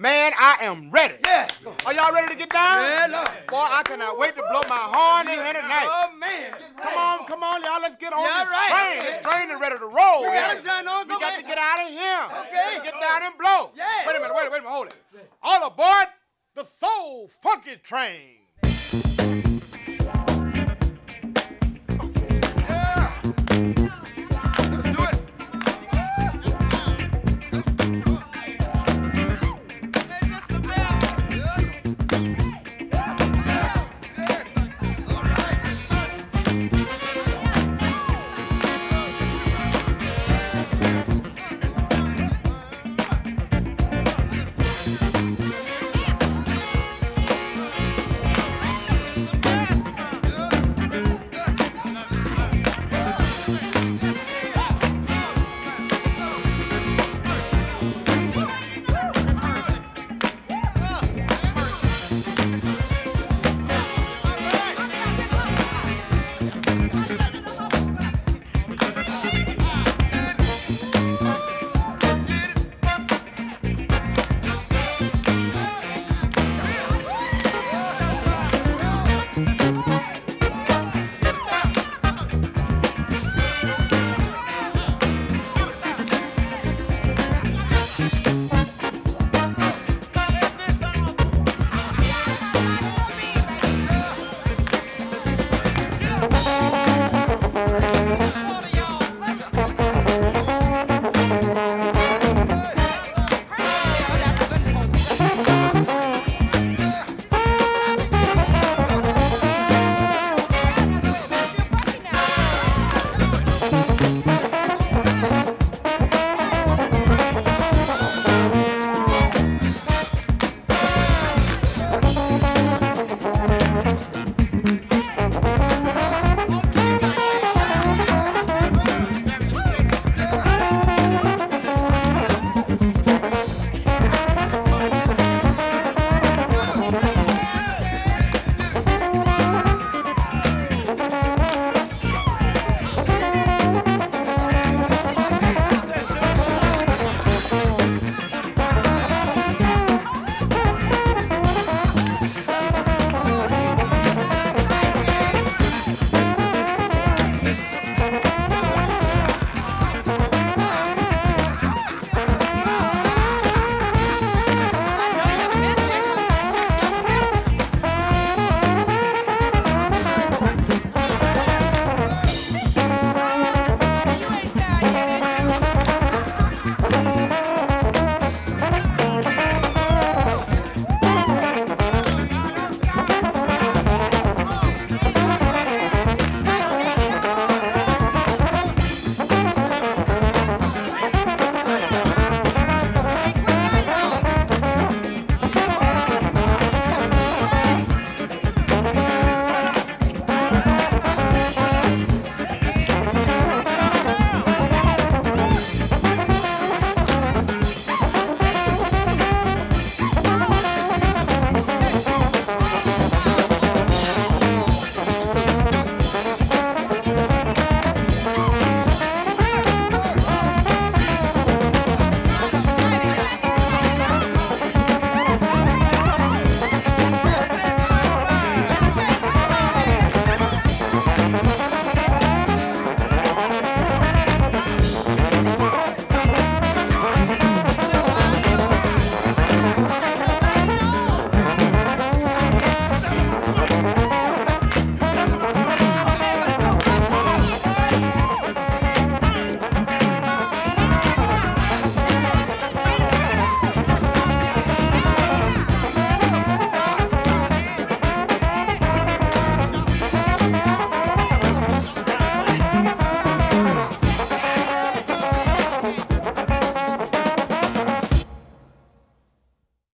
Man, I am ready. Yeah. Are y'all ready to get down? Yeah, Lord. Boy, I cannot wait to blow my horn in here tonight. Oh, man. Come on, y'all. Let's get on Yeah, this right. train. This train is ready to roll. We got here. him trying on. We got to get out of here. Okay. Get down and blow. Yeah. Wait a minute, hold it. All aboard the Soul Funky Train.